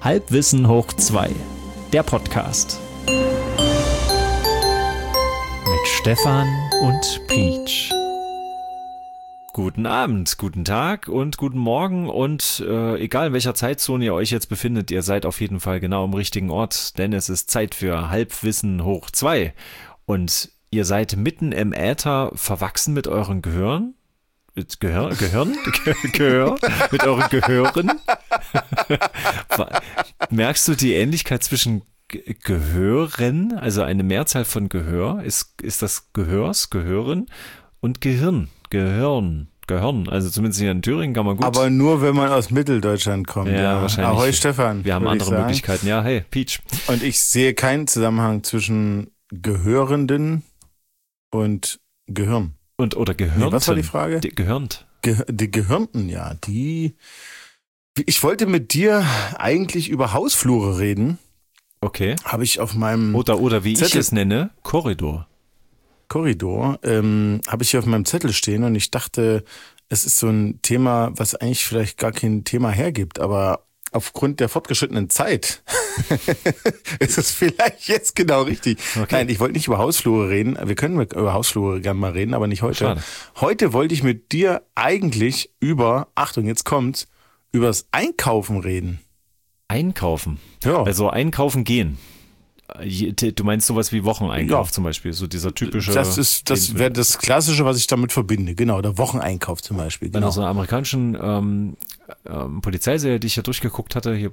Halbwissen hoch 2, der Podcast. Mit Stefan und Peach. Guten Abend, guten Tag und guten Morgen und egal in welcher Zeitzone ihr euch jetzt befindet, ihr seid auf jeden Fall genau am richtigen Ort, denn es ist Zeit für Halbwissen hoch 2 und ihr seid mitten im Äther verwachsen mit euren Gehirn. Gehör? Mit euren Gehören? Merkst du die Ähnlichkeit zwischen Gehören, also eine Mehrzahl von Gehör, ist das Gehören und Gehirn, also zumindest hier in Thüringen kann man gut. Aber nur, wenn man aus Mitteldeutschland kommt. Ja, wahrscheinlich. Ahoi Stefan. Wir haben andere Möglichkeiten. Ja, hey, Peach. Und ich sehe keinen Zusammenhang zwischen Gehörenden und Gehirn. Oder Gehirnten. Nee, was war die Frage? Gehirnt. Die Gehirnten, ja. Ich wollte mit dir eigentlich über Hausflure reden. Okay. Habe ich auf meinem Oder wie Zettel, ich es nenne, Korridor. Habe ich hier auf meinem Zettel stehen und ich dachte, es ist so ein Thema, was eigentlich vielleicht gar kein Thema hergibt, aber aufgrund der fortgeschrittenen Zeit ist es vielleicht jetzt genau richtig. Okay. Nein, ich wollte nicht über Hausflure reden. Wir können über Hausflure gerne mal reden, aber nicht heute. Schade. Heute wollte ich mit dir eigentlich Achtung, jetzt kommt's, übers Einkaufen reden. Einkaufen? Ja. Also einkaufen gehen. Du meinst sowas wie Wocheneinkauf zum Beispiel, so dieser typische... Das wäre das Klassische, was ich damit verbinde, genau, der Wocheneinkauf zum Beispiel. Genau. Bei so einer amerikanischen Polizeiserie, die ich hier durchgeguckt hatte, hier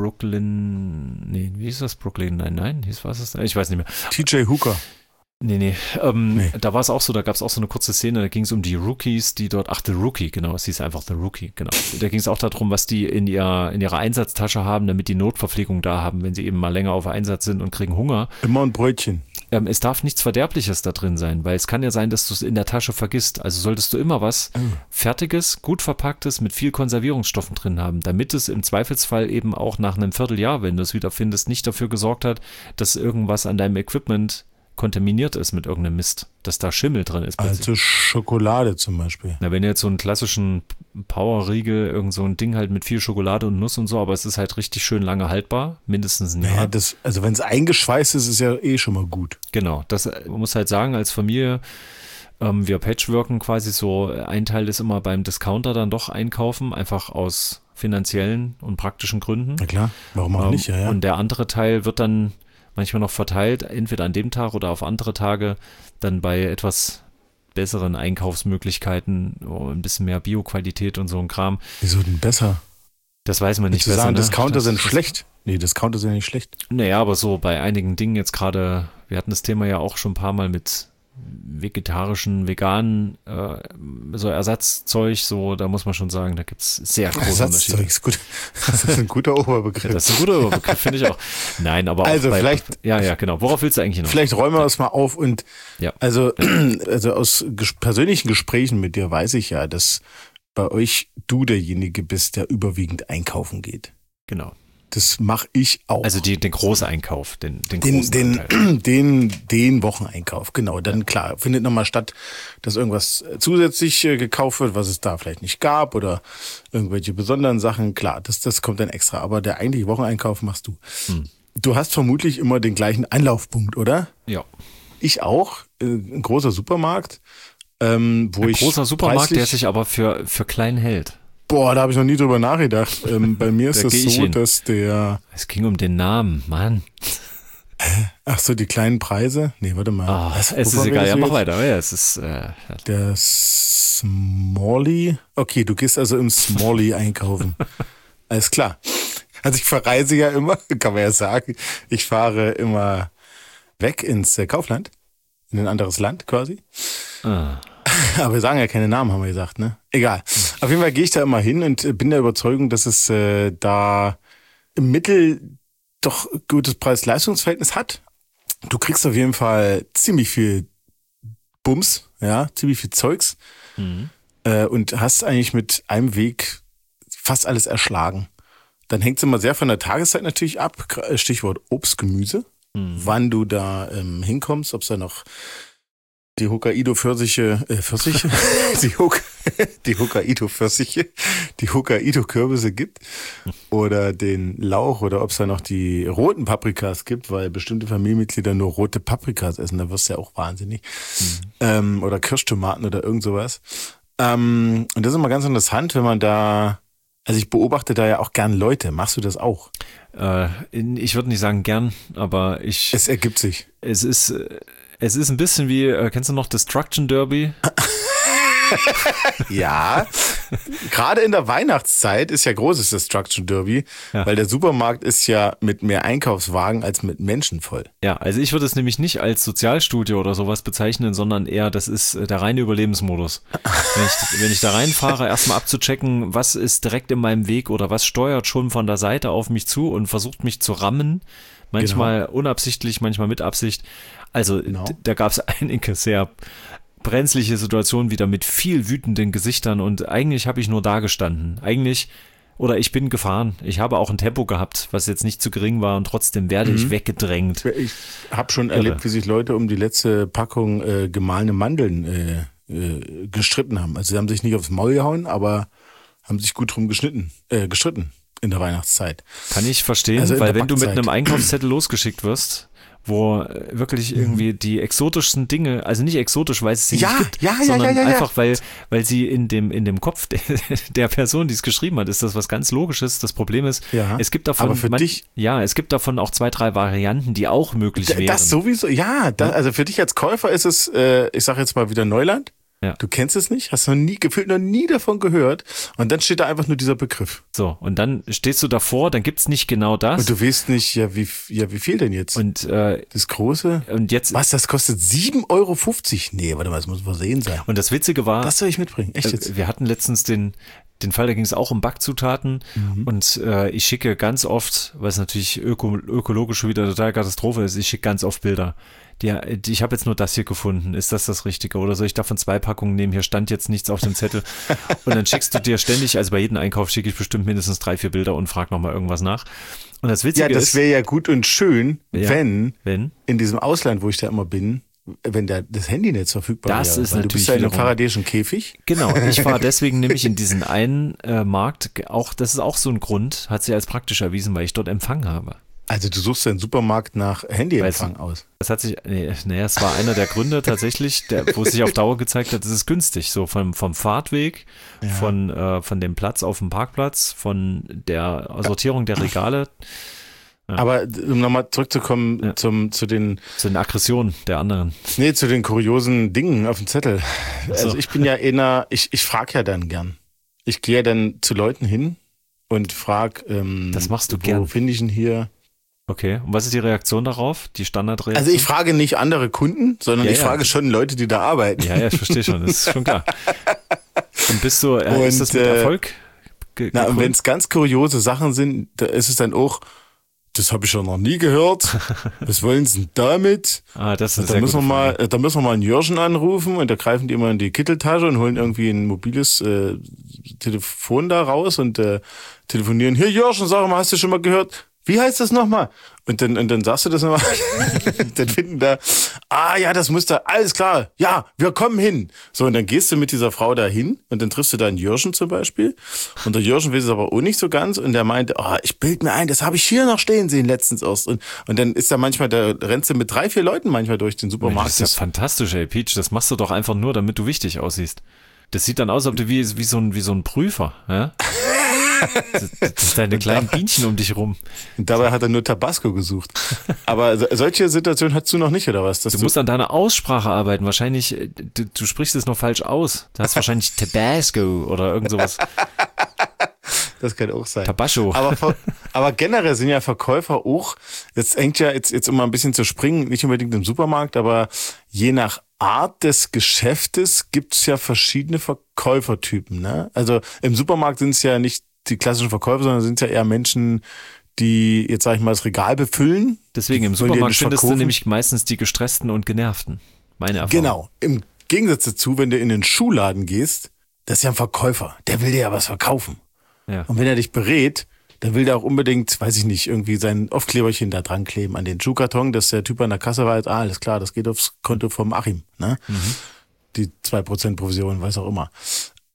wie hieß das? Brooklyn Nine-Nine, was ist das? Ich weiß nicht mehr. TJ Hooker. Nee. Da war es auch so, da gab es auch so eine kurze Szene, da ging es um die Rookies, die dort, The Rookie, genau, es hieß einfach The Rookie, genau. Da ging es auch darum, was die in ihrer Einsatztasche haben, damit die Notverpflegung da haben, wenn sie eben mal länger auf Einsatz sind und kriegen Hunger. Immer ein Brötchen. Es darf nichts Verderbliches da drin sein, weil es kann ja sein, dass du es in der Tasche vergisst. Also solltest du immer was Fertiges, gut verpacktes, mit viel Konservierungsstoffen drin haben, damit es im Zweifelsfall eben auch nach einem Vierteljahr, wenn du es wieder findest, nicht dafür gesorgt hat, dass irgendwas an deinem Equipment kontaminiert ist mit irgendeinem Mist, dass da Schimmel drin ist. Plötzlich. Also Schokolade zum Beispiel. Na, wenn du jetzt so einen klassischen Powerriegel, irgend so ein Ding halt mit viel Schokolade und Nuss und so, aber es ist halt richtig schön lange haltbar, mindestens ein Jahr. Ja, also wenn es eingeschweißt ist, ist ja schon mal gut. Genau, man muss halt sagen, als Familie, wir patchworken quasi so, ein Teil ist immer beim Discounter dann doch einkaufen, einfach aus finanziellen und praktischen Gründen. Na klar, warum auch nicht, ja. Und der andere Teil wird dann manchmal noch verteilt, entweder an dem Tag oder auf andere Tage, dann bei etwas besseren Einkaufsmöglichkeiten, ein bisschen mehr Bioqualität und so ein Kram. Wieso denn besser? Das weiß man nicht besser. Sagen, Discounter sind schlecht. Nee, Discounter sind nicht schlecht. Naja, aber so bei einigen Dingen jetzt gerade, wir hatten das Thema ja auch schon ein paar Mal mit vegetarischen, veganen, so Ersatzzeug, so, da muss man schon sagen, da gibt's sehr große Unterschiede. Ist gut. Das ist ein guter Oberbegriff. Ja, das ist ein guter Oberbegriff, finde ich auch. Nein, aber also auch vielleicht, ja, genau. Worauf willst du eigentlich noch? Vielleicht räumen wir das mal auf und also aus persönlichen Gesprächen mit dir weiß ich ja, dass bei euch du derjenige bist, der überwiegend einkaufen geht. Genau. Das mache ich auch. Also den Großeinkauf, den großen den Wocheneinkauf, genau. Dann klar, findet nochmal statt, dass irgendwas zusätzlich gekauft wird, was es da vielleicht nicht gab oder irgendwelche besonderen Sachen. Klar, das kommt dann extra. Aber der eigentliche Wocheneinkauf machst du. Du hast vermutlich immer den gleichen Anlaufpunkt, oder? Ja. Ich auch. Ein großer Supermarkt, ein großer Supermarkt, der sich aber für klein hält. Boah, da habe ich noch nie drüber nachgedacht. Bei mir ist es so, dass Es ging um den Namen, Mann. Ach so, die kleinen Preise? Nee, warte mal. Es ist egal, ja, mach weiter. Ja, es ist der Smalley. Okay, du gehst also im Smalley einkaufen. Alles klar. Also ich verreise ja immer, kann man ja sagen. Ich fahre immer weg ins Kaufland, in ein anderes Land quasi. Aber wir sagen ja keine Namen, haben wir gesagt, ne? Egal. Auf jeden Fall gehe ich da immer hin und bin der Überzeugung, dass es da im Mittel doch gutes Preis-Leistungs-Verhältnis hat. Du kriegst auf jeden Fall ziemlich viel Bums, ja, ziemlich viel Zeugs und hast eigentlich mit einem Weg fast alles erschlagen. Dann hängt es immer sehr von der Tageszeit natürlich ab, Stichwort Obst, Gemüse, wann du da hinkommst, ob es da noch die Hokkaido-Pfirsiche, die die Hokkaido-Pfirsiche, die Hokkaido-Kürbisse gibt oder den Lauch oder ob es da noch die roten Paprikas gibt, weil bestimmte Familienmitglieder nur rote Paprikas essen, da wirst du ja auch wahnsinnig. Oder Kirschtomaten oder irgend sowas. Und das ist immer ganz interessant, wenn man da, also ich beobachte da ja auch gern Leute. Machst du das auch? Ich würde nicht sagen gern, aber es ergibt sich. Es ist ein bisschen wie, kennst du noch Destruction Derby? Ja, gerade in der Weihnachtszeit ist ja großes Destruction Derby, weil der Supermarkt ist ja mit mehr Einkaufswagen als mit Menschen voll. Ja, also ich würde es nämlich nicht als Sozialstudie oder sowas bezeichnen, sondern eher, das ist der reine Überlebensmodus. Wenn ich da reinfahre, erstmal abzuchecken, was ist direkt in meinem Weg oder was steuert schon von der Seite auf mich zu und versucht mich zu rammen, manchmal unabsichtlich, manchmal mit Absicht. Also da gab es einige sehr brenzliche Situationen wieder mit viel wütenden Gesichtern und eigentlich habe ich nur da gestanden. Oder ich bin gefahren. Ich habe auch ein Tempo gehabt, was jetzt nicht zu gering war und trotzdem werde ich weggedrängt. Ich habe schon erlebt, wie sich Leute um die letzte Packung gemahlene Mandeln gestritten haben. Also sie haben sich nicht aufs Maul gehauen, aber haben sich gut drum gestritten in der Weihnachtszeit. Kann ich verstehen, also weil wenn du mit einem Einkaufszettel losgeschickt wirst, wo wirklich irgendwie die exotischsten Dinge, also nicht exotisch, weil es sie nicht gibt, sondern einfach, weil sie in dem Kopf der Person, die es geschrieben hat, ist das was ganz Logisches. Das Problem ist, es gibt davon, aber für dich, es gibt davon auch 2, 3 Varianten, die auch möglich wären. Das sowieso, also für dich als Käufer ist es, ich sage jetzt mal wieder Neuland. Ja. Du kennst es nicht, hast noch nie davon gehört und dann steht da einfach nur dieser Begriff. So, und dann stehst du davor, dann gibt's nicht genau das. Und du weißt nicht, wie viel denn jetzt? Und das große? Und jetzt, was, das kostet 7,50 Euro? Nee, warte mal, das muss versehen sein. Und das Witzige war, das soll ich mitbringen, echt jetzt? Wir hatten letztens den Fall, da ging es auch um Backzutaten und ich schicke ganz oft, was natürlich ökologisch schon wieder total Katastrophe ist, ich schicke ganz oft Bilder. Ich habe jetzt nur das hier gefunden, ist das Richtige oder soll ich davon 2 Packungen nehmen, hier stand jetzt nichts auf dem Zettel und dann schickst du dir ständig, also bei jedem Einkauf schicke ich bestimmt mindestens 3, 4 Bilder und frage nochmal irgendwas nach. Und das Witzige ist... Ja, das wäre ja gut und schön, wenn in diesem Ausland, wo ich da immer bin, wenn das Handynetz verfügbar das wäre. Ist natürlich du bist ja in einem faradäischen Käfig. Genau, ich fahre deswegen nämlich in diesen einen Markt, auch das ist auch so ein Grund, hat sich als praktisch erwiesen, weil ich dort Empfang habe. Also du suchst einen Supermarkt nach Handyempfang aus. Das hat sich, es war einer der Gründe tatsächlich, wo es sich auf Dauer gezeigt hat, es ist günstig, so vom Fahrtweg, von dem Platz auf dem Parkplatz, von der Sortierung der Regale. Ja. Aber um nochmal zurückzukommen zu den Aggressionen der anderen. Nee, zu den kuriosen Dingen auf dem Zettel. Also ich bin ja ich frage ja dann gern. Ich gehe ja dann zu Leuten hin und frage, das machst du wo finde ich ihn hier? Okay, und was ist die Reaktion darauf? Die Standardreaktion? Also ich frage nicht andere Kunden, sondern ich frage schon Leute, die da arbeiten. Ja, ich verstehe schon, das ist schon klar. Und bist du, ist das mit Erfolg? Und wenn es ganz kuriose Sachen sind, da ist es dann auch, das habe ich ja noch nie gehört. Was wollen sie denn damit? Das ist da müssen wir mal einen Jörschen anrufen und da greifen die immer in die Kitteltasche und holen irgendwie ein mobiles Telefon da raus und telefonieren. Hier Jörschen, sag mal, hast du schon mal gehört? Wie heißt das nochmal? Und dann sagst du das nochmal. Dann finden da, das muss da, alles klar, ja, wir kommen hin. So, und dann gehst du mit dieser Frau da hin und dann triffst du da einen Jörschen zum Beispiel. Und der Jörschen weiß es aber auch nicht so ganz und der meinte, ich bild mir ein, das habe ich hier noch stehen sehen letztens erst. Und dann ist da manchmal, da rennst du mit 3, 4 Leuten manchmal durch den Supermarkt. Das ist ja fantastisch, ey, Peach, das machst du doch einfach nur, damit du wichtig aussiehst. Das sieht dann aus, als ob du wie so ein Prüfer, ja? Das ist deine kleinen Bienchen um dich rum. Und dabei hat er nur Tabasco gesucht. Aber solche Situationen hast du noch nicht, oder was? Du musst an deiner Aussprache arbeiten. Wahrscheinlich, du sprichst es noch falsch aus. Du hast wahrscheinlich Tabasco oder irgend sowas. Das kann auch sein. Tabasco. Aber generell sind ja Verkäufer auch, jetzt um mal ein bisschen zu springen, nicht unbedingt im Supermarkt, aber je nach Art des Geschäftes gibt's ja verschiedene Verkäufertypen. Ne? Also im Supermarkt sind es ja nicht die klassischen Verkäufer, sondern sind es ja eher Menschen, die jetzt, sag ich mal, das Regal befüllen. Deswegen im Supermarkt findest du nämlich meistens die Gestressten und Genervten. Meine Erfahrung. Genau. Im Gegensatz dazu, wenn du in den Schuhladen gehst, das ist ja ein Verkäufer. Der will dir ja was verkaufen. Ja. Und wenn er dich berät, dann will der auch unbedingt, weiß ich nicht, irgendwie sein Aufkleberchen da dran kleben an den Schuhkarton, dass der Typ an der Kasse weiß, alles klar, das geht aufs Konto vom Achim. Ne? Die 2% Provision, weiß auch immer.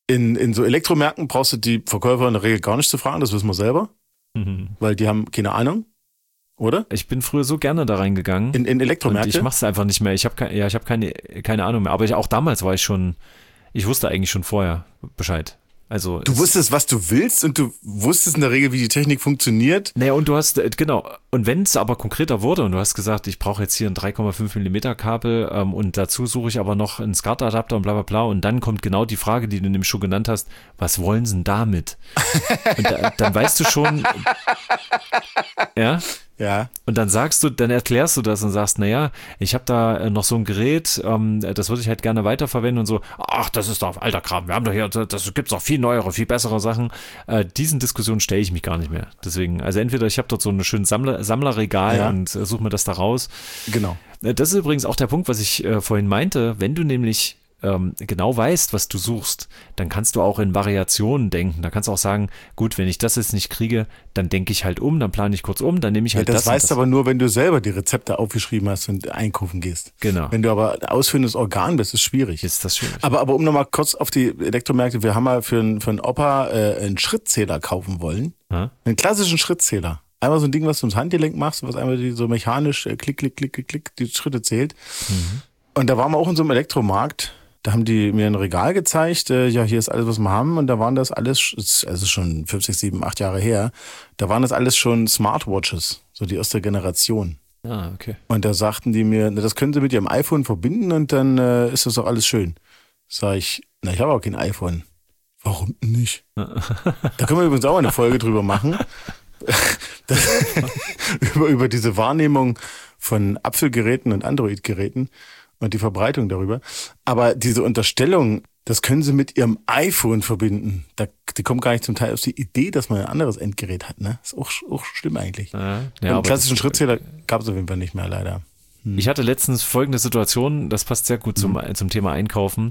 In so Elektromärkten brauchst du die Verkäufer in der Regel gar nicht zu fragen, das wissen wir selber, weil die haben keine Ahnung, oder? Ich bin früher so gerne da reingegangen. In Elektromärkte? Und ich mach's einfach nicht mehr. Ich habe keine Ahnung mehr. Aber auch damals ich wusste eigentlich schon vorher Bescheid. Also du wusstest, was du willst und du wusstest in der Regel, wie die Technik funktioniert. Naja, und du hast, genau, und wenn es aber konkreter wurde und du hast gesagt, ich brauche jetzt hier ein 3,5 Millimeter Kabel und dazu suche ich aber noch einen SCART-Adapter und bla bla bla und dann kommt genau die Frage, die du in dem Schuh genannt hast, was wollen sie denn damit? Und dann weißt du schon, ja? Ja. Und dann erklärst du das und sagst, naja, ich habe da noch so ein Gerät, das würde ich halt gerne weiterverwenden und so, ach, das ist doch alter Kram, wir haben doch hier, das gibt's doch viel neuere, viel bessere Sachen. Diesen Diskussionen stelle ich mich gar nicht mehr. Deswegen, also entweder ich habe dort so ein schönes Sammlerregal und suche mir das da raus. Genau. Das ist übrigens auch der Punkt, was ich vorhin meinte, wenn du nämlich genau weißt, was du suchst, dann kannst du auch in Variationen denken. Da kannst du auch sagen, gut, wenn ich das jetzt nicht kriege, dann denke ich halt um, dann plane ich kurz um, dann nehme ich halt das weißt du aber nur, wenn du selber die Rezepte aufgeschrieben hast und einkaufen gehst. Genau. Wenn du aber ausführendes Organ bist, ist schwierig. Ist das schwierig. Aber um nochmal kurz auf die Elektromärkte, wir haben mal für einen Opa einen Schrittzähler kaufen wollen. Einen klassischen Schrittzähler. Einmal so ein Ding, was du ums Handgelenk machst, was einmal so mechanisch klick, klick, klick, klick, klick, die Schritte zählt. Und da waren wir auch in so einem Elektromarkt. Da haben die mir ein Regal gezeigt, ja, hier ist alles, was wir haben. Und da waren das alles, also schon 5, 6, 7, 8 Jahre her, da waren das alles schon Smartwatches, so die erste Generation. Ah, okay. Und da sagten die mir, das können Sie mit Ihrem iPhone verbinden und dann ist das doch alles schön. Sag ich, ich habe auch kein iPhone. Warum nicht? Da können wir übrigens auch eine Folge drüber machen. über diese Wahrnehmung von Apfelgeräten und Android-Geräten. Und die Verbreitung darüber. Aber diese Unterstellung, das können sie mit ihrem iPhone verbinden. Die kommen gar nicht zum Teil auf die Idee, dass man ein anderes Endgerät hat. Ne? Ist auch schlimm eigentlich. Ja, einen klassischen Schrittzähler gab es auf jeden Fall nicht mehr, leider. Ich hatte letztens folgende Situation, das passt sehr gut zum Thema Einkaufen.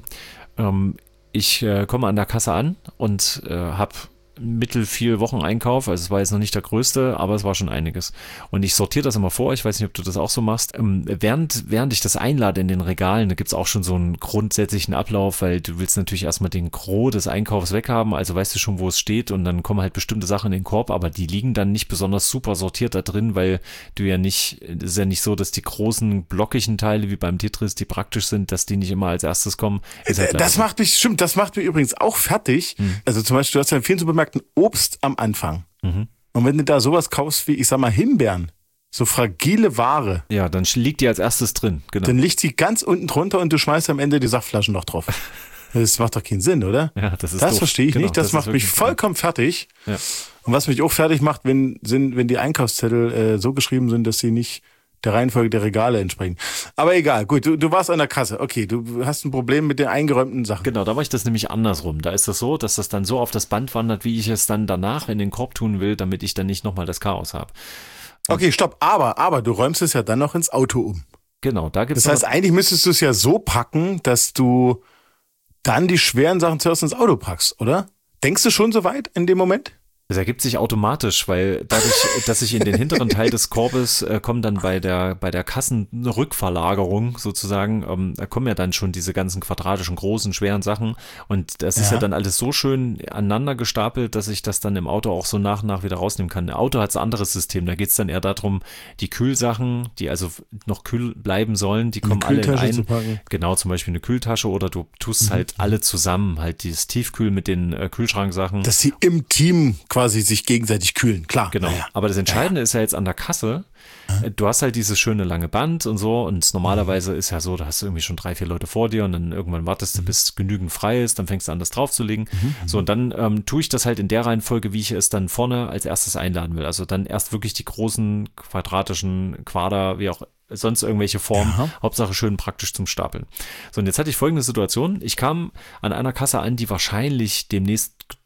Ich komme an der Kasse an und habe mittelfiel Wocheneinkauf, also es war jetzt noch nicht der größte, aber es war schon einiges. Und ich sortiere das immer vor, ich weiß nicht, ob du das auch so machst. Während ich das einlade in den Regalen, da gibt es auch schon so einen grundsätzlichen Ablauf, weil du willst natürlich erstmal den Gros des Einkaufs weghaben, also weißt du schon, wo es steht und dann kommen halt bestimmte Sachen in den Korb, aber die liegen dann nicht besonders super sortiert da drin, weil es ist ja nicht so, dass die großen blockigen Teile wie beim Tetris, die praktisch sind, dass die nicht immer als erstes kommen. Halt das macht mich übrigens auch fertig. Also zum Beispiel, du hast ja in vielen Supermärkten Obst am Anfang. Und wenn du da sowas kaufst wie, ich sag mal, Himbeeren, so fragile Ware. Ja, dann liegt die als erstes drin, genau. Dann liegt die ganz unten drunter und du schmeißt am Ende die Saftflaschen noch drauf. Das macht doch keinen Sinn, oder? Ja, das doof. Verstehe ich nicht. Das macht mich vollkommen fertig. Ja. Und was mich auch fertig macht, wenn die Einkaufszettel so geschrieben sind, dass sie nicht der Reihenfolge der Regale entsprechen. Aber egal, gut, du warst an der Kasse. Okay, du hast ein Problem mit den eingeräumten Sachen. Genau, da mache ich das nämlich andersrum. Da ist das so, dass das dann so auf das Band wandert, wie ich es dann danach in den Korb tun will, damit ich dann nicht nochmal das Chaos habe. Okay, stopp. Aber du räumst es ja dann noch ins Auto um. Genau, da gibt's. Das heißt, eigentlich müsstest du es ja so packen, dass du dann die schweren Sachen zuerst ins Auto packst, oder? Denkst du schon so weit in dem Moment? Das ergibt sich automatisch, weil dadurch, dass ich in den hinteren Teil des Korbes kommen dann bei der Kassenrückverlagerung sozusagen, da kommen ja dann schon diese ganzen quadratischen, großen, schweren Sachen und das ist ja dann alles so schön aneinander gestapelt, dass ich das dann im Auto auch so nach und nach wieder rausnehmen kann. Im Auto hat es ein anderes System, da geht es dann eher darum, die Kühlsachen, die also noch kühl bleiben sollen, die kommen alle in einen. Genau, zum Beispiel eine Kühltasche oder du tust halt alle zusammen, halt dieses Tiefkühl mit den Kühlschranksachen. Dass sie im Team quasi sich gegenseitig kühlen, klar. Genau, aber das Entscheidende ist ja jetzt an der Kasse, du hast halt dieses schöne lange Band und so und normalerweise ist ja so, da hast du irgendwie schon 3, 4 Leute vor dir und dann irgendwann wartest du, bis genügend frei ist, dann fängst du an, das draufzulegen. So, und dann tue ich das halt in der Reihenfolge, wie ich es dann vorne als erstes einladen will. Also dann erst wirklich die großen quadratischen Quader, wie auch sonst irgendwelche Formen, Hauptsache schön praktisch zum Stapeln. So, und jetzt hatte ich folgende Situation, ich kam an einer Kasse an, die wahrscheinlich demnächst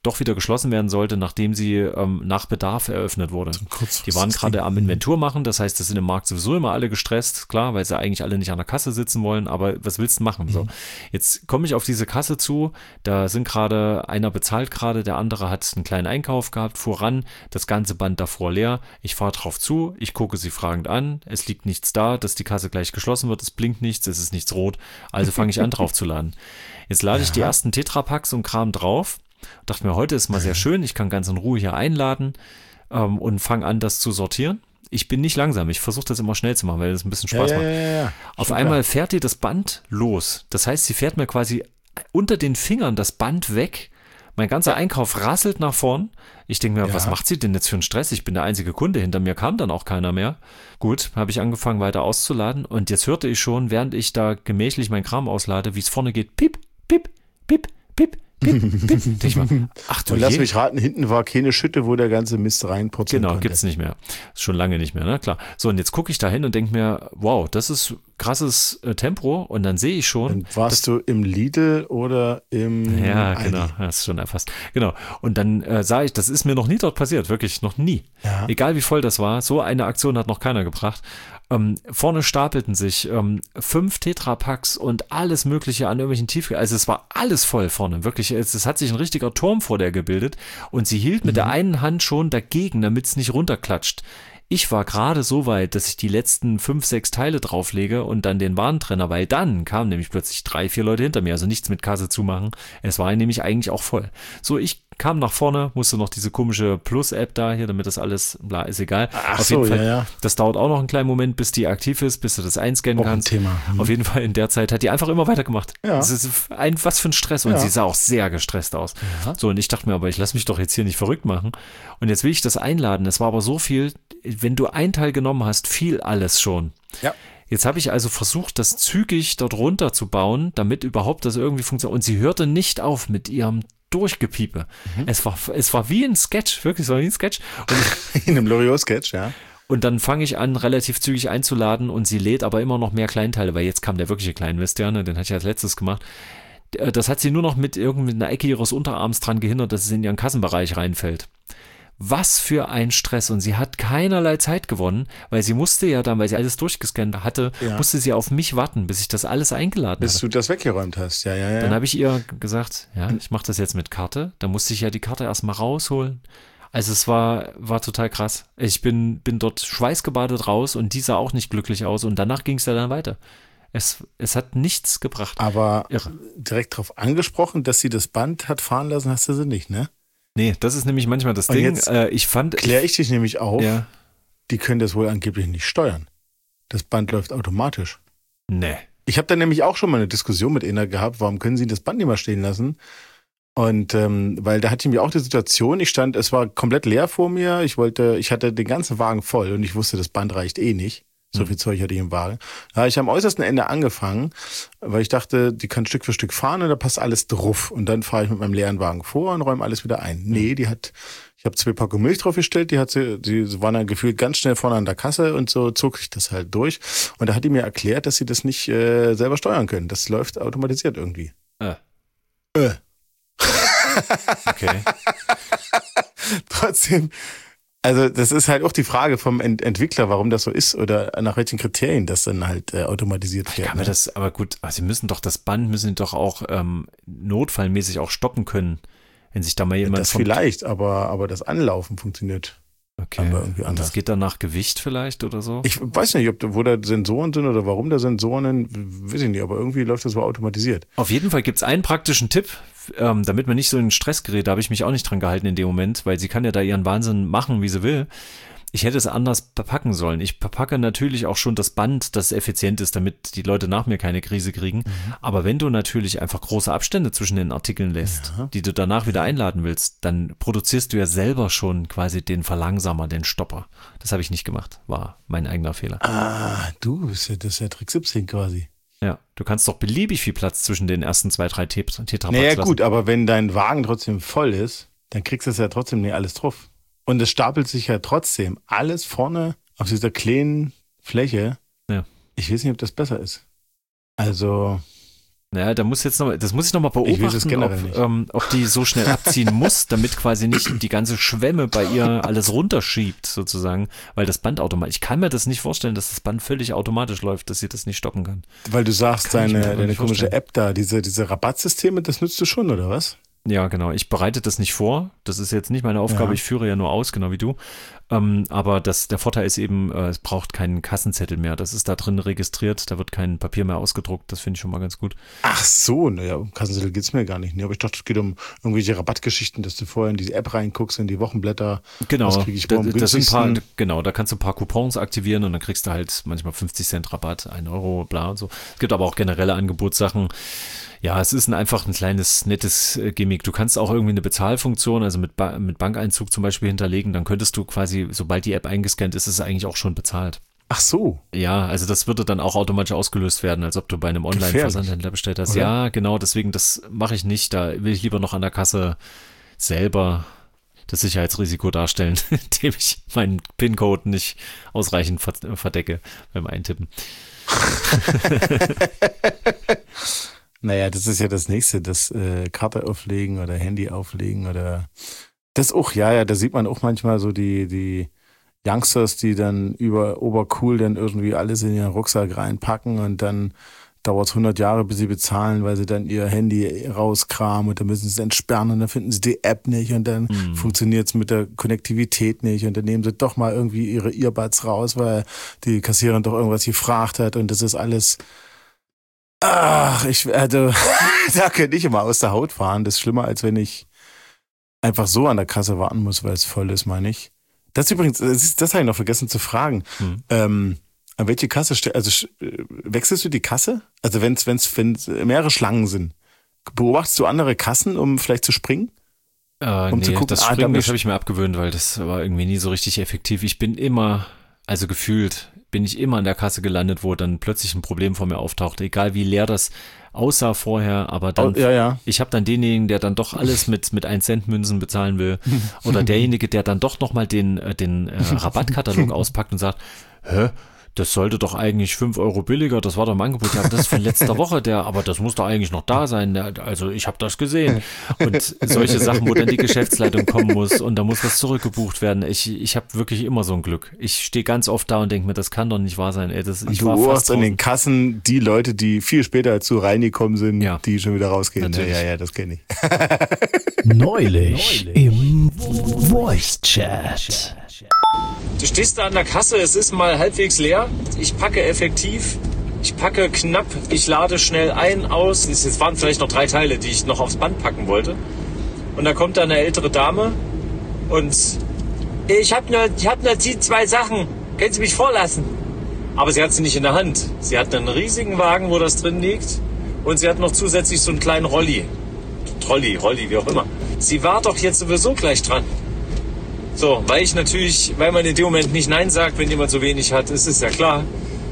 doch wieder geschlossen werden sollte, nachdem sie nach Bedarf eröffnet wurde. Die waren gerade am Inventur machen, das heißt, das sind im Markt sowieso immer alle gestresst, klar, weil sie eigentlich alle nicht an der Kasse sitzen wollen, aber was willst du machen? So, jetzt komme ich auf diese Kasse zu, da sind gerade, einer bezahlt gerade, der andere hat einen kleinen Einkauf gehabt, fuhr ran, das ganze Band davor leer, ich fahre drauf zu, ich gucke sie fragend an, es liegt nichts da, dass die Kasse gleich geschlossen wird, es blinkt nichts, es ist nichts rot, also fange ich an drauf zu laden. Jetzt lade ich die ersten Tetrapacks und Kram drauf. Dachte mir, heute ist mal sehr schön, ich kann ganz in Ruhe hier einladen und fange an, das zu sortieren. Ich bin nicht langsam, ich versuche das immer schnell zu machen, weil das ein bisschen Spaß macht. Ja. Auf einmal fährt dir das Band los. Das heißt, sie fährt mir quasi unter den Fingern das Band weg. Mein ganzer Einkauf rasselt nach vorn. Ich denke mir, was macht sie denn jetzt für einen Stress? Ich bin der einzige Kunde, hinter mir kam dann auch keiner mehr. Gut, habe ich angefangen weiter auszuladen und jetzt hörte ich schon, während ich da gemächlich mein Kram auslade, wie es vorne geht, piep, piep, piep, piep, piep, piep. Ich mal, ach du Und lass mich raten, hinten war keine Schütte, wo der ganze Mist reinpurzeln Genau, konnte. gibt's nicht mehr. Ist schon lange nicht mehr, ne? Klar. So, und jetzt gucke ich da hin und denke mir, wow, das ist krasses Tempo und dann sehe ich schon. Dann warst du im Lidl oder im Ja, Aldi. genau, das ist schon erfasst. Genau. Und dann sah ich, das ist mir noch nie dort passiert, wirklich noch nie. Ja. Egal wie voll das war, so eine Aktion hat noch keiner gebracht. Vorne stapelten sich 5 Tetrapacks und alles Mögliche an irgendwelchen Tiefkühl. Also es war alles voll vorne, wirklich. Es hat sich ein richtiger Turm vor der gebildet und sie hielt mit der einen Hand schon dagegen, damit es nicht runterklatscht. Ich war gerade so weit, dass ich die letzten 5, 6 Teile drauflege und dann den Warentrenner, weil dann kamen nämlich plötzlich 3, 4 Leute hinter mir, also nichts mit Kasse zumachen. Es war nämlich eigentlich auch voll. So, ich kam nach vorne, musste noch diese komische Plus-App da hier, damit das alles, bla, ist egal. Auf jeden Fall, das dauert auch noch einen kleinen Moment, bis die aktiv ist, bis du das einscannen kannst. Thema. Auf jeden Fall in der Zeit hat die einfach immer weitergemacht. Ja. Das ist was für ein Stress und sie sah auch sehr gestresst aus. Ja. So, und ich dachte mir, aber ich lasse mich doch jetzt hier nicht verrückt machen. Und jetzt will ich das einladen. Es war aber so viel, wenn du ein Teil genommen hast, fiel alles schon. Ja. Jetzt habe ich also versucht, das zügig dort runter zu bauen, damit überhaupt das irgendwie funktioniert. Und sie hörte nicht auf mit ihrem Durchgepiepe. Es war wie ein Sketch, wirklich, es war wie ein Sketch. Und in einem Loriot-Sketch, ja. Und dann fange ich an, relativ zügig einzuladen und sie lädt aber immer noch mehr Kleinteile, weil jetzt kam der wirkliche Kleinmist, ja, ne, den hatte ich als letztes gemacht. Das hat sie nur noch mit irgendeiner Ecke ihres Unterarms dran gehindert, dass es in ihren Kassenbereich reinfällt. Was für ein Stress. Und sie hat keinerlei Zeit gewonnen, weil sie musste ja dann, weil sie alles durchgescannt hatte, musste sie auf mich warten, bis ich das alles eingeladen bis hatte. du das weggeräumt hast, ja. Dann habe ich ihr gesagt, ja, ich mache das jetzt mit Karte. Da musste ich ja die Karte erstmal rausholen. Also es war total krass. Ich bin dort schweißgebadet raus und die sah auch nicht glücklich aus. Und danach ging es ja dann weiter. Es hat nichts gebracht. Aber direkt darauf angesprochen, dass sie das Band hat fahren lassen, hast du sie nicht, ne? Nee, das ist nämlich manchmal das Und Ding. jetzt kläre ich dich nämlich auf, die können das wohl angeblich nicht steuern. Das Band läuft automatisch. Nee. Ich habe da nämlich auch schon mal eine Diskussion mit einer gehabt, warum können sie das Band nicht mal stehen lassen? Und weil da hatte ich mir auch die Situation, es war komplett leer vor mir, ich hatte den ganzen Wagen voll und ich wusste, das Band reicht eh nicht. So viel Zeug hatte ich im Wagen. Da habe ich am äußersten Ende angefangen, weil ich dachte, die kann Stück für Stück fahren und da passt alles drauf. Und dann fahre ich mit meinem leeren Wagen vor und räume alles wieder ein. Nee, ich habe 2 Packungen Milch draufgestellt, die waren dann gefühlt ganz schnell vorne an der Kasse und so zog sich das halt durch. Und da hat die mir erklärt, dass sie das nicht selber steuern können. Das läuft automatisiert irgendwie. Okay. Trotzdem, also das ist halt auch die Frage vom Entwickler, warum das so ist oder nach welchen Kriterien das dann halt automatisiert wird. Aber gut, sie müssen doch auch notfallmäßig auch stoppen können, wenn sich da mal jemand... Das vielleicht, aber das Anlaufen funktioniert. Okay, aber irgendwie anders. Das geht dann nach Gewicht vielleicht oder so? Ich weiß nicht, wo da Sensoren sind oder warum da Sensoren sind, weiß ich nicht, aber irgendwie läuft das so automatisiert. Auf jeden Fall gibt's einen praktischen Tipp, damit man nicht so in Stress gerät, da habe ich mich auch nicht dran gehalten in dem Moment, weil sie kann ja da ihren Wahnsinn machen, wie sie will. Ich hätte es anders verpacken sollen. Ich verpacke natürlich auch schon das Band, das effizient ist, damit die Leute nach mir keine Krise kriegen. Aber wenn du natürlich einfach große Abstände zwischen den Artikeln lässt, die du danach wieder einladen willst, dann produzierst du ja selber schon quasi den Verlangsamer, den Stopper. Das habe ich nicht gemacht, war mein eigener Fehler. Das ist ja Trick 17 quasi. Ja, du kannst doch beliebig viel Platz zwischen den ersten 2, 3 Tetrapacks naja lassen. Gut, aber wenn dein Wagen trotzdem voll ist, dann kriegst du es ja trotzdem nicht alles drauf. Und es stapelt sich ja trotzdem alles vorne auf dieser kleinen Fläche. Ja. Ich weiß nicht, ob das besser ist. Also, Naja, das muss ich noch mal beobachten, ob die so schnell abziehen muss, damit quasi nicht die ganze Schwemme bei ihr alles runterschiebt, sozusagen, weil das Band automatisch, ich kann mir das nicht vorstellen, dass das Band völlig automatisch läuft, dass sie das nicht stoppen kann. Weil du sagst, deine komische App da, diese Rabattsysteme, das nutzt du schon, oder was? Ja, genau. Ich bereite das nicht vor. Das ist jetzt nicht meine Aufgabe. Ja. Ich führe ja nur aus, genau wie du. Aber der Vorteil ist eben, es braucht keinen Kassenzettel mehr. Das ist da drin registriert. Da wird kein Papier mehr ausgedruckt. Das finde ich schon mal ganz gut. Ach so, naja, um Kassenzettel geht's mir gar nicht. Aber ich dachte, es geht um irgendwelche Rabattgeschichten, dass du vorher in die App reinguckst, in die Wochenblätter. Genau, was kriege ich das sind da kannst du ein paar Coupons aktivieren und dann kriegst du halt manchmal 50 Cent Rabatt, 1 Euro, bla und so. Es gibt aber auch generelle Angebotssachen. Ja, es ist einfach ein kleines, nettes Gimmick. Du kannst auch irgendwie eine Bezahlfunktion, also mit Bankeinzug zum Beispiel hinterlegen, dann könntest du quasi, sobald die App eingescannt ist, ist es eigentlich auch schon bin Ach so. Ja, also das würde dann auch automatisch ausgelöst werden, als ob du bei einem Online-Versandhändler bestellt hast. Okay. Ja, genau, deswegen, das mache ich nicht. Da will ich lieber noch an der Kasse selber das Sicherheitsrisiko darstellen, indem ich meinen PIN-Code nicht ausreichend verdecke beim Eintippen. Naja, das ist ja das Nächste, das Karte auflegen oder Handy auflegen oder das auch, ja, da sieht man auch manchmal so die Youngsters, die dann obercool dann irgendwie alles in ihren Rucksack reinpacken und dann dauert es 100 Jahre, bis sie bezahlen, weil sie dann ihr Handy rauskramen und dann müssen sie es entsperren und dann finden sie die App nicht und dann funktioniert es mit der Konnektivität nicht und dann nehmen sie doch mal irgendwie ihre Earbuds raus, weil die Kassiererin doch irgendwas gefragt hat und das ist alles... Ach, da könnte ich immer aus der Haut fahren. Das ist schlimmer, als wenn ich einfach so an der Kasse warten muss, weil es voll ist, meine ich. Das übrigens, das habe ich noch vergessen zu fragen. An welche Kasse, wechselst du die Kasse? Also wenn mehrere Schlangen sind, beobachtest du andere Kassen, um vielleicht zu springen? Zu gucken, das Springen, das habe ich mir abgewöhnt, weil das war irgendwie nie so richtig effektiv. Ich bin immer, also gefühlt, bin ich immer an der Kasse gelandet, wo dann plötzlich ein Problem vor mir auftauchte, egal wie leer das aussah vorher, aber dann, ich habe dann denjenigen, der dann doch alles mit 1-Cent-Münzen bezahlen will oder derjenige, der dann doch nochmal den Rabattkatalog auspackt und sagt, das sollte doch eigentlich 5 Euro billiger, das war doch im Angebot, ja, das ist von letzter Woche, aber das muss doch eigentlich noch da sein, also ich habe das gesehen und solche Sachen, wo dann die Geschäftsleitung kommen muss und da muss was zurückgebucht werden, ich habe wirklich immer so ein Glück, ich stehe ganz oft da und denke mir, das kann doch nicht wahr sein, du beobachtest an den Kassen die Leute, die viel später als du reingekommen sind, die schon wieder rausgehen. Ja, das kenne ich. Neulich im Voice Chat. Du stehst da an der Kasse, es ist mal halbwegs leer. Ich packe effektiv, ich packe knapp, ich lade schnell ein, aus. Es waren vielleicht noch 3 Teile, die ich noch aufs Band packen wollte. Und da kommt da eine ältere Dame und ich hab nur die 2 Sachen. Können Sie mich vorlassen? Aber sie hat sie nicht in der Hand. Sie hat einen riesigen Wagen, wo das drin liegt. Und sie hat noch zusätzlich so einen kleinen Rolli, wie auch immer. Sie war doch jetzt sowieso gleich dran. So, weil man in dem Moment nicht Nein sagt, wenn jemand so wenig hat, ist es ja klar.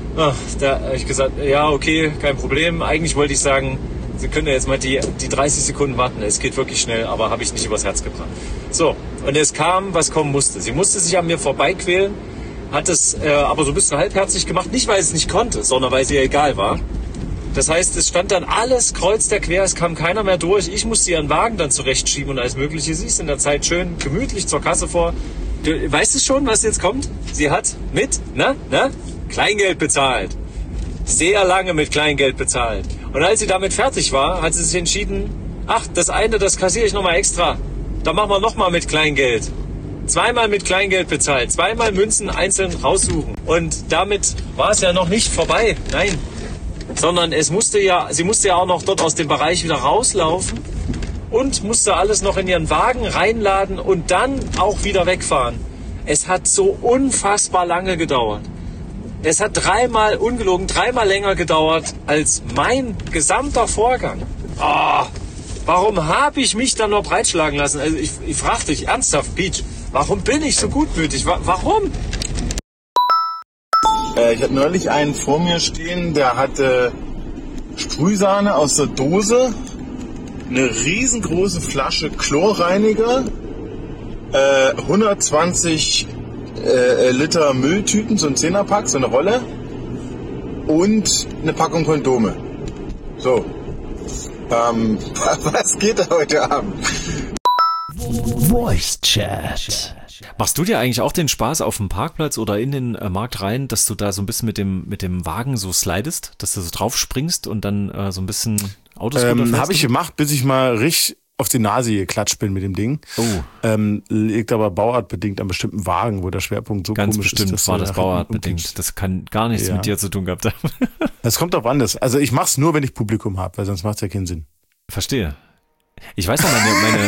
Da habe ich gesagt, ja, okay, kein Problem. Eigentlich wollte ich sagen, Sie können ja jetzt mal die 30 Sekunden warten. Es geht wirklich schnell, aber habe ich nicht übers Herz gebracht. So, und es kam, was kommen musste. Sie musste sich an mir vorbeiquälen, hat es aber so ein bisschen halbherzig gemacht. Nicht, weil es nicht konnte, sondern weil es ihr egal war. Das heißt, es stand dann alles kreuz der quer, es kam keiner mehr durch. Ich musste ihren Wagen dann zurechtschieben und alles Mögliche. Sie ist in der Zeit schön gemütlich zur Kasse vor. Du weißt es schon, was jetzt kommt? Sie hat mit, Kleingeld bezahlt. Sehr lange mit Kleingeld bezahlt. Und als sie damit fertig war, hat sie sich entschieden, das eine, das kassiere ich nochmal extra. Da machen wir nochmal mit Kleingeld. 2-mal mit Kleingeld bezahlt, 2-mal Münzen einzeln raussuchen. Und damit war es ja noch nicht vorbei. Nein. Sondern sie musste ja auch noch dort aus dem Bereich wieder rauslaufen und musste alles noch in ihren Wagen reinladen und dann auch wieder wegfahren. Es hat so unfassbar lange gedauert. Es hat 3-mal, ungelogen, 3-mal länger gedauert als mein gesamter Vorgang. Warum habe ich mich dann noch breitschlagen lassen? Also ich frage dich ernsthaft, Peach, warum bin ich so gutmütig? Warum? Ich hatte neulich einen vor mir stehen, der hatte Sprühsahne aus der Dose, eine riesengroße Flasche Chlorreiniger, 120 Liter Mülltüten, so ein 10er-Pack, so eine Rolle und eine Packung Kondome. So, Was geht da heute Abend? Voice Chat. Machst du dir eigentlich auch den Spaß auf dem Parkplatz oder in den Markt rein, dass du da so ein bisschen mit dem Wagen so slidest, dass du so drauf springst und dann so ein bisschen Autos runterfährst? Habe ich gemacht, bis ich mal richtig auf die Nase geklatscht bin mit dem Ding. Oh. Liegt aber bauartbedingt an bestimmten Wagen, wo der Schwerpunkt so Ganz komisch bestimmt ist. war das bauartbedingt. Das kann gar nichts mit dir zu tun gehabt haben. Das kommt auf anders. Also ich mach's nur, wenn ich Publikum habe, weil sonst macht's ja keinen Sinn. Verstehe. Ich weiß noch,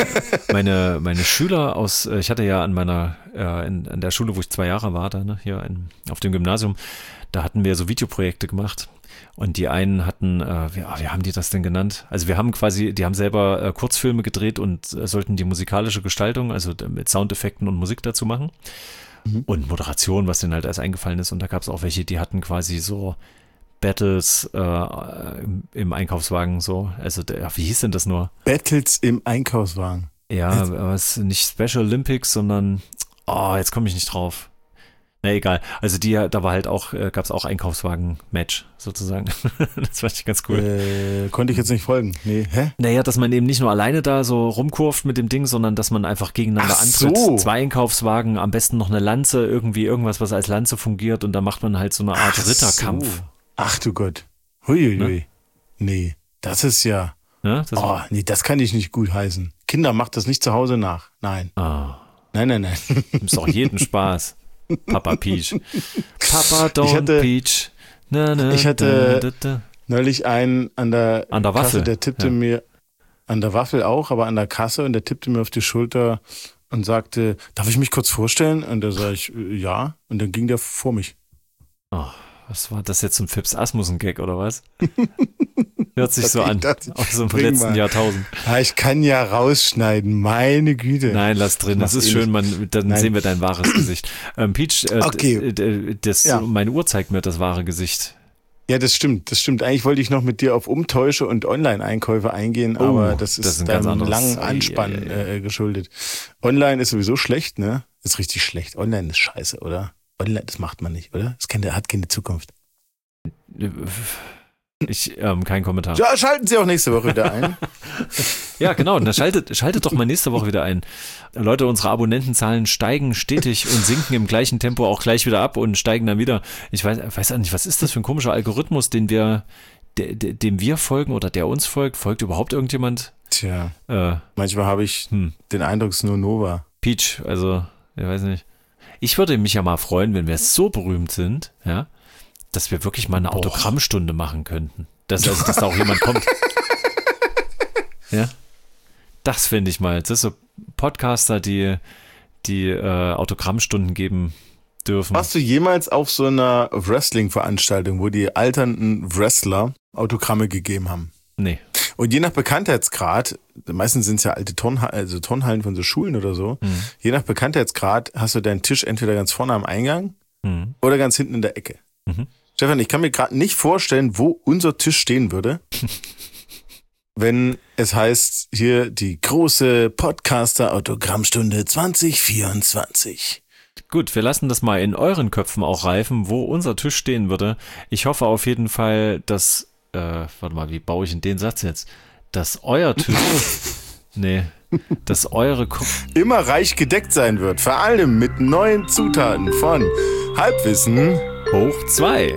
meine Schüler aus, ich hatte ja an meiner, in der Schule, wo ich 2 Jahre war, da, ne, hier auf dem Gymnasium, da hatten wir so Videoprojekte gemacht. Und die einen hatten, wie haben die das denn genannt? Also wir haben quasi, die haben selber Kurzfilme gedreht und sollten die musikalische Gestaltung, also mit Soundeffekten und Musik dazu machen. Mhm. Und Moderation, was denen halt erst eingefallen ist. Und da gab es auch welche, die hatten quasi so Battles im Einkaufswagen so. Also wie hieß denn das nur? Battles im Einkaufswagen. Ja, was nicht Special Olympics, sondern, jetzt komme ich nicht drauf. Na egal, also da war halt auch, gab es auch Einkaufswagen-Match sozusagen. Das fand ich ganz cool. Konnte ich jetzt nicht folgen. Nee, hä? Naja, dass man eben nicht nur alleine da so rumkurft mit dem Ding, sondern dass man einfach gegeneinander antritt. So. 2 Einkaufswagen, am besten noch eine Lanze, irgendwie irgendwas, was als Lanze fungiert und da macht man halt so eine Art Ritterkampf. So. Ach du Gott. Huiuiui. Ne? Nee, das ist ja... Ne? Nee, das kann ich nicht gut heißen. Kinder, macht das nicht zu Hause nach. Nein. Nein. Ist auch jeden Spaß. Papa Peach. Papa Don't Peach. Ich hatte neulich einen an der Waffel. Kasse, der tippte mir, an der Waffel auch, aber an der Kasse, und der tippte mir auf die Schulter und sagte, darf ich mich kurz vorstellen? Und da sage ich, ja. Und dann ging der vor mich. Was war das jetzt, ein Fips Asmussen-Gag oder was? Hört sich so an, aus dem letzten Jahrtausend. Ja, ich kann ja rausschneiden, meine Güte. Nein, lass drin, das ist schön, dann sehen wir dein wahres Gesicht. Peach, okay. Meine Uhr zeigt mir das wahre Gesicht. Ja, das stimmt. Eigentlich wollte ich noch mit dir auf Umtäusche und Online-Einkäufe eingehen, aber das ist deinem langen Anspann geschuldet. Online ist sowieso schlecht, ne? Ist richtig schlecht. Online ist scheiße, oder? Online, das macht man nicht, oder? Hat keine Zukunft. Kein Kommentar. Ja, schalten Sie auch nächste Woche wieder ein. Ja, genau. Dann schaltet doch mal nächste Woche wieder ein. Leute, unsere Abonnentenzahlen steigen stetig und sinken im gleichen Tempo auch gleich wieder ab und steigen dann wieder. Ich weiß auch nicht, was ist das für ein komischer Algorithmus, dem wir folgen oder der uns folgt? Folgt überhaupt irgendjemand? Tja, manchmal habe ich den Eindruck, es ist nur Nova. Peach, also, ich weiß nicht. Ich würde mich ja mal freuen, wenn wir so berühmt sind, ja, dass wir wirklich mal eine Autogrammstunde machen könnten. Dass da auch jemand kommt. Ja. Das finde ich mal. Das ist so Podcaster, die Autogrammstunden geben dürfen. Warst du jemals auf so einer Wrestling-Veranstaltung, wo die alternden Wrestler Autogramme gegeben haben? Nee. Und je nach Bekanntheitsgrad, meistens sind es ja alte Turnhallen von so Schulen oder so, je nach Bekanntheitsgrad hast du deinen Tisch entweder ganz vorne am Eingang oder ganz hinten in der Ecke. Stefan, ich kann mir gerade nicht vorstellen, wo unser Tisch stehen würde, wenn es heißt, hier die große Podcaster-Autogrammstunde 2024. Gut, wir lassen das mal in euren Köpfen auch reifen, wo unser Tisch stehen würde. Ich hoffe auf jeden Fall, dass, warte mal, wie baue ich denn den Satz jetzt? Dass euer Tisch, dass eure immer reich gedeckt sein wird, vor allem mit neuen Zutaten von Halbwissen hoch 2.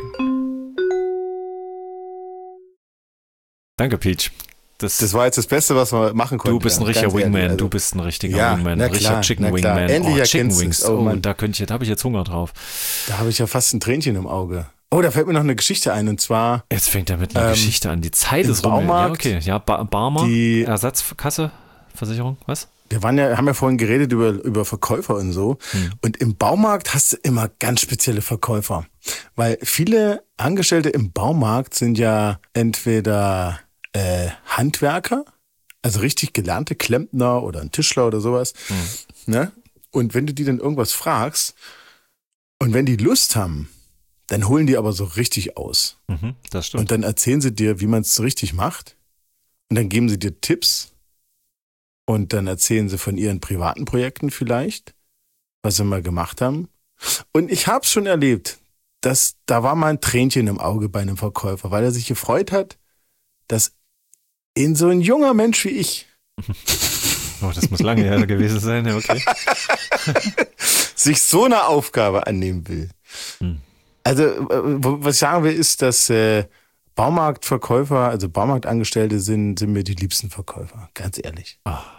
Danke, Peach. Das war jetzt das Beste, was man machen konnte. Du bist ein richtiger Wingman, du bist ein richtiger Wingman, ein richtiger Chicken Wingman. Endlich Chicken Wings. Oh, da habe ich jetzt Hunger drauf. Da habe ich ja fast ein Tränchen im Auge. Oh, da fällt mir noch eine Geschichte ein, und zwar... Jetzt fängt er mit einer Geschichte an. Die Zeit ist rum. Baumarkt, ja, okay. Ja, Barmer, die Ersatzkasse, Versicherung, was? Wir haben ja vorhin geredet über Verkäufer und so. Und im Baumarkt hast du immer ganz spezielle Verkäufer. Weil viele Angestellte im Baumarkt sind ja entweder Handwerker, also richtig gelernte Klempner oder ein Tischler oder sowas. Ne? Und wenn du die dann irgendwas fragst und wenn die Lust haben, dann holen die aber so richtig aus. Das stimmt. Und dann erzählen sie dir, wie man es richtig macht. Und dann geben sie dir Tipps. Und dann erzählen sie von ihren privaten Projekten vielleicht, was sie mal gemacht haben. Und ich habe es schon erlebt, da war mal ein Tränchen im Auge bei einem Verkäufer, weil er sich gefreut hat, dass in so ein junger Mensch wie ich Oh, das muss lange her gewesen sein, ja, okay. sich so eine Aufgabe annehmen will. Also, was ich sagen will, ist, dass Baumarktverkäufer, also Baumarktangestellte sind mir die liebsten Verkäufer, ganz ehrlich.